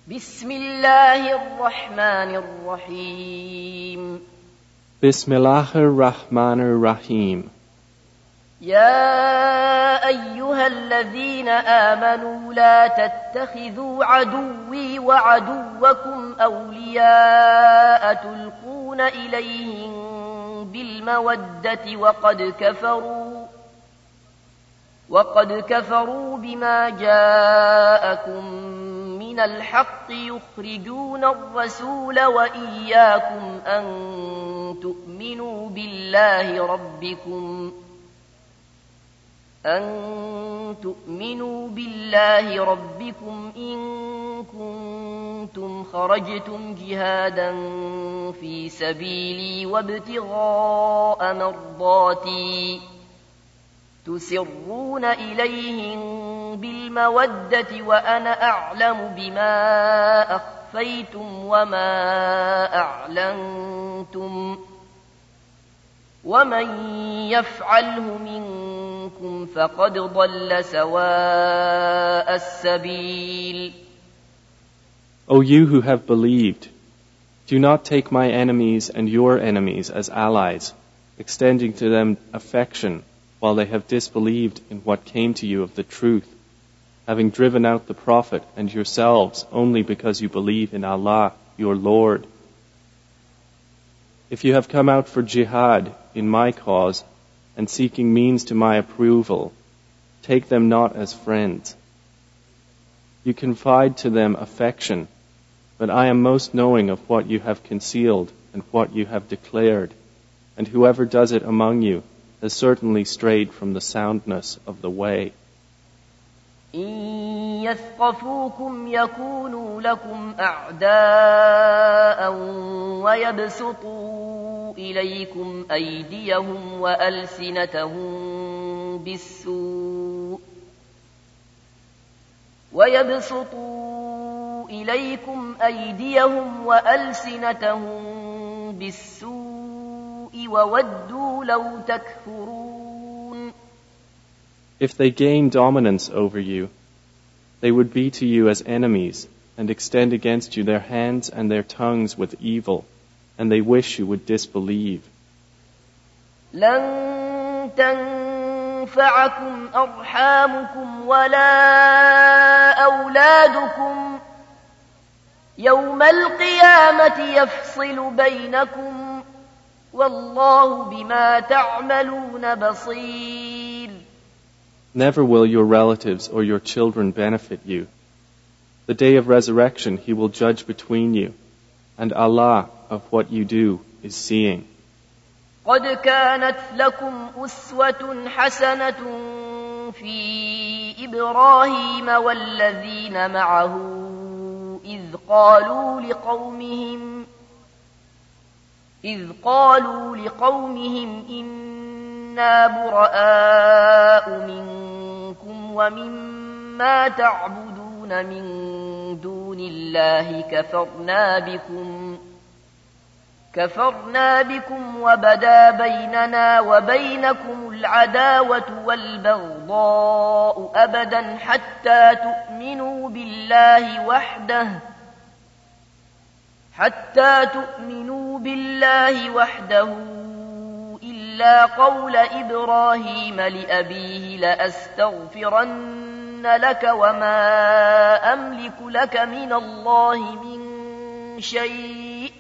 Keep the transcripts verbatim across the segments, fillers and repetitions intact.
بسم الله الرحمن الرحيم بسم الله الرحمن الرحيم يا أيها الذين آمنوا لا تتخذوا عدوي وعدوكم أولياء تلقون إليهم بالمودة وقد كفروا وقد كفروا بما جاءكم من الحق يخرجون الرسول وإياكم أن تؤمنوا بالله ربكم أن تؤمنوا بالله ربكم إن كنتم خرجتم جهادا في سبيلي وابتغاء مرضاتي تسرون إليهم بالمودة وأنا أعلم بما أخفيتم وما أعلنتم ومن يفعله منكم فقد ضل سواء السبيل. O you who have believed, do not take my enemies and your enemies as allies, extending to them affection while they have disbelieved in what came to you of the truth, having driven out the Prophet and yourselves only because you believe in Allah, your Lord. If you have come out for jihad in my cause and seeking means to my approval, take them not as friends. You confide to them affection, but I am most knowing of what you have concealed and what you have declared, and whoever does it among you has certainly strayed from the soundness of the way. إن يثقفوكم يكونوا لكم أعداء ويبسطوا إليكم أيديهم وألسنتهم بالسوء ويبسطوا إليكم أيديهم وألسنتهم بالسوء وودوا لو تكفرون. If they gain dominance over you, they would be to you as enemies and extend against you their hands and their tongues with evil, and they wish you would disbelieve. لن تنفعكم أرحامكم ولا أولادكم يوم القيامة يفصل بينكم والله بما تعملون بصير. Never will your relatives or your children benefit you. The day of resurrection He will judge between you, and Allah of what you do is seeing. قد كانت لكم أسوة حسنة في إبراهيم والذين معه إذ قالوا لقومهم إذ قالوا لقومهم إنا براء منكم ومما تعبدون من دون الله كفرنا بكم كفرنا بكم وبدا بيننا وبينكم العداوة والبغضاء أبدا حتى تؤمنوا بالله وحده حتى تؤمنوا بالله وحده إلا قول إبراهيم لأبيه لأستغفرن لك وما أملك لك من الله من شيء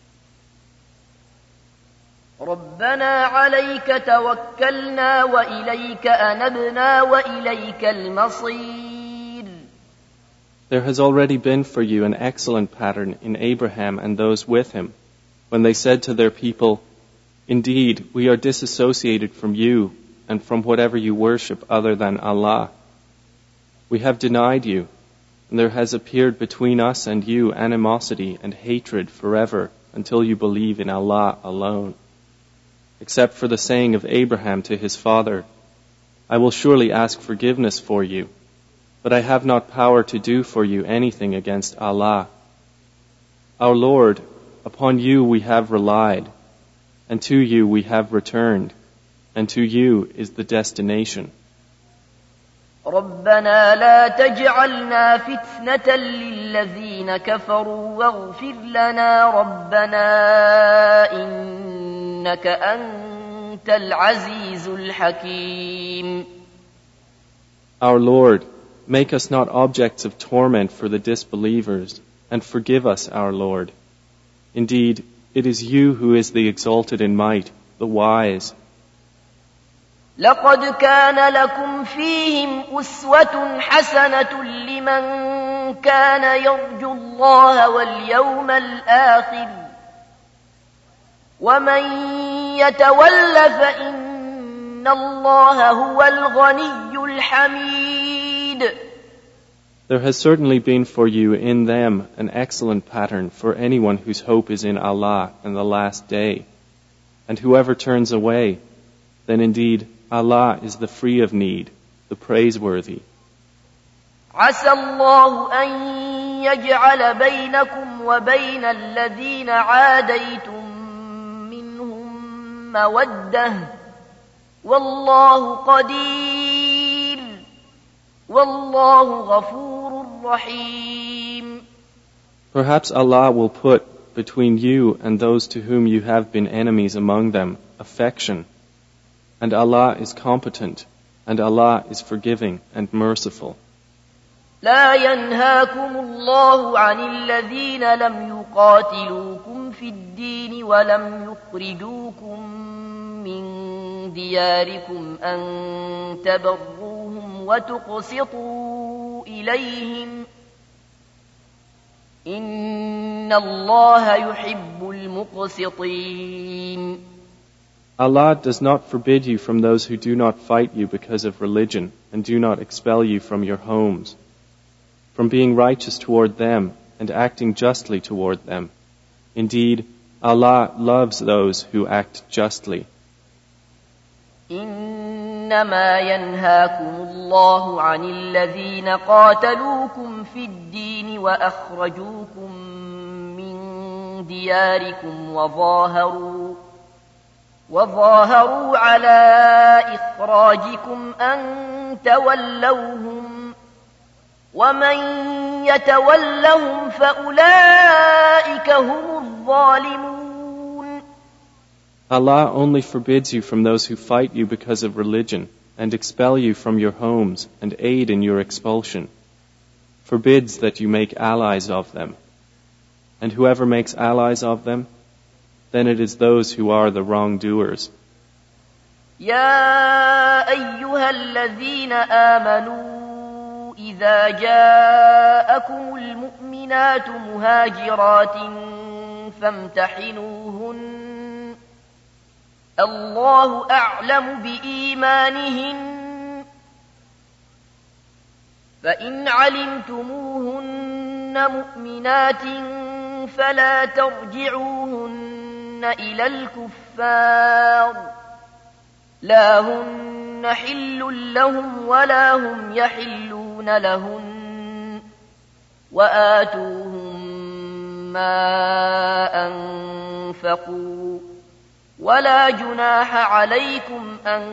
ربنا عليك توكلنا وإليك أنبنا وإليك المصير. There has already been for you an excellent pattern in Abraham and those with him, when they said to their people, Indeed, we are disassociated from you and from whatever you worship other than Allah. We have denied you, and there has appeared between us and you animosity and hatred forever until you believe in Allah alone. Except for the saying of Abraham to his father, I will surely ask forgiveness for you, but I have not power to do for you anything against Allah. Our Lord, upon you we have relied, and to you we have returned, and to you is the destination. ربنا لا تجعلنا فتنة للذين كفروا واغفر لنا ربنا إنك أنت العزيز الحكيم. Our Lord, make us not objects of torment for the disbelievers, and forgive us, our Lord. Indeed, it is you who is the exalted in might, the wise. لقد كان لكم فيهم أسوة حسنة لمن كان يرجو الله واليوم الآخر ومن يتول فإن الله هو الغني الحميد. There has certainly been for you in them an excellent pattern for anyone whose hope is in Allah and the last day. And whoever turns away, then indeed Allah is the free of need, the praiseworthy. عسى الله أن يجعل بينكم وبين الذين عاديتم منهم مودة والله قدير والله غفور رحيم. Perhaps Allah will put between you and those to whom you have been enemies among them affection. And Allah is competent, and Allah is forgiving and merciful. لا ينهاكم الله عن الذين لم يقاتلوكم في الدين ولم يخرجوكم من دياركم أن تبروهم وتقسطوا إليهم إن الله يحب المقسطين. Allah does not forbid you from those who do not fight you because of religion and do not expel you from your homes, from being righteous toward them and acting justly toward them. Indeed, Allah loves those who act justly. إنما ينهاكم الله عن الذين قاتلوكم في الدين وأخرجوكم من دياركم وظاهروا وظاهروا على إخراجكم أن تولوهم ومن يتولهم فأولئك هم الظالمون. Allah only forbids you from those who fight you because of religion and expel you from your homes and aid in your expulsion, forbids that you make allies of them. And whoever makes allies of them, then it is those who are the wrongdoers. يا أيها الذين آمنوا إذا جاءكم المؤمنات مهاجرات فامتحنوهن الله أعلم بإيمانهن فإن علمتموهن مؤمنات فلا ترجعوهن إلى الكفار لا هن حل لهم ولا هم يحلون لهن وآتوهم ما أنفقوا ولا جناح عليكم أن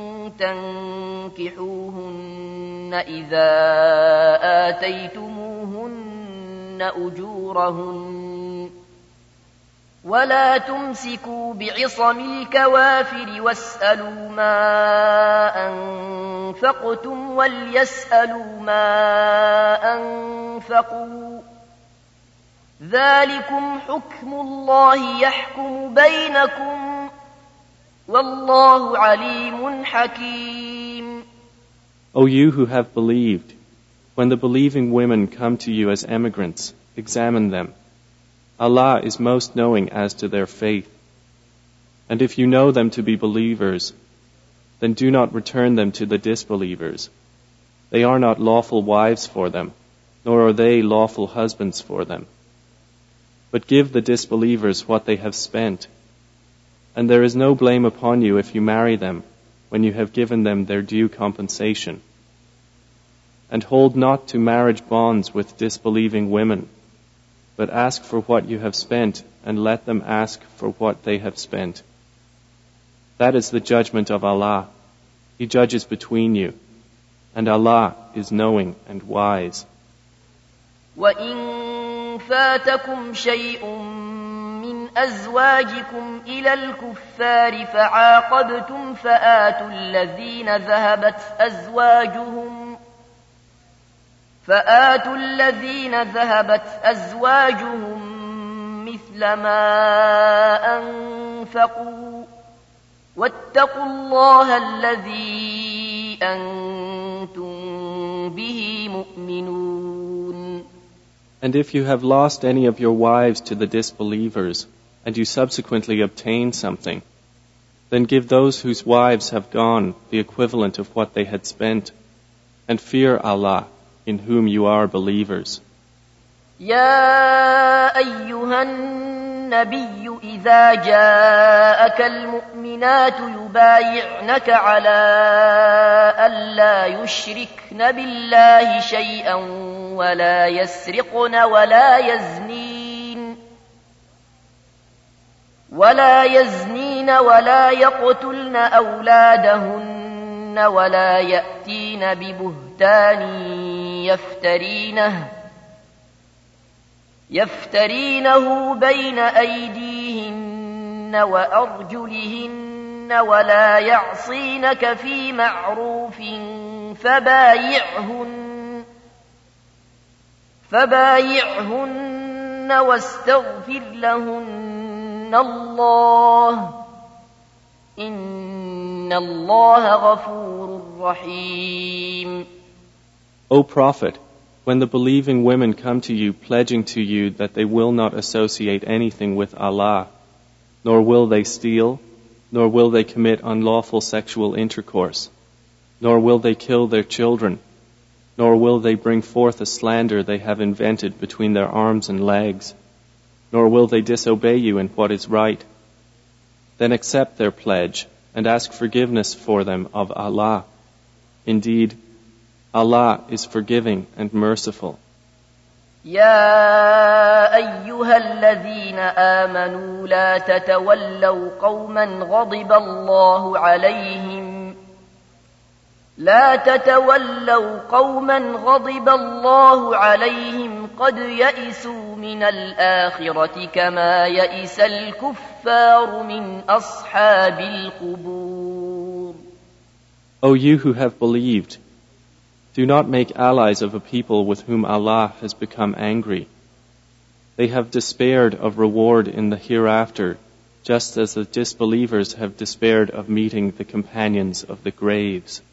تنكحوهن إذا آتيتموهن أجورهن ولا تمسكوا بعصم الكوافر واسألوا ما أنفقتم وليسألوا ما أنفقوا ذلكم حكم الله يحكم بينكم والله عليم حكيم. O you who have believed, when the believing women come to you as emigrants, examine them. Allah is most knowing as to their faith. And if you know them to be believers, then do not return them to the disbelievers. They are not lawful wives for them, nor are they lawful husbands for them. But give the disbelievers what they have spent. And there is no blame upon you if you marry them, when you have given them their due compensation. And hold not to marriage bonds with disbelieving women, but ask for what you have spent, and let them ask for what they have spent. That is the judgment of Allah. He judges between you. and Allah is knowing and wise. وَإِن فَاتَكُمْ شَيْءٌ مِّنْ أَزْوَاجِكُمْ إِلَى الْكُفَّارِ فَعَاقَبْتُمْ فَآتُوا الَّذِينَ ذَهَبَتْ أَزْوَاجُهُمْ فآتوا الذين ذهبت أزواجهم مثل ما أنفقوا واتقوا الله الذي أنتم به مؤمنون. And if you have lost any of your wives to the disbelievers, and you subsequently obtain something, then give those whose wives have gone the equivalent of what they had spent, and fear Allah, in whom you are believers. يا أيها النبي إذا جاءك المؤمنات يبايعنك على ألا يشركن بالله شيئا ولا يسرقن ولا يزنين ولا يزنين ولا يقتلن أولادهن ولا يأتين ببهتان يفترينه يفترينه بين أيديهن وأرجلهن ولا يعصينك في معروف فبايعهن فبايعهن واستغفر لهن الله إن الله غفور رحيم. O Prophet, when the believing women come to you pledging to you that they will not associate anything with Allah, nor will they steal, nor will they commit unlawful sexual intercourse, nor will they kill their children, nor will they bring forth a slander they have invented between their arms and legs, nor will they disobey you in what is right, then accept their pledge and ask forgiveness for them of Allah. Indeed, Allah is forgiving and merciful. يا أيها الذين آمنوا لا تتولوا قوما غضب الله عليهم لا تتولوا قوما غضب الله عليهم قد يئسوا من الآخرة كما يئس الكفار من أصحاب القبور. O you who have believed, do not make allies of a people with whom Allah has become angry. They have despaired of reward in the hereafter, just as the disbelievers have despaired of meeting the companions of the graves.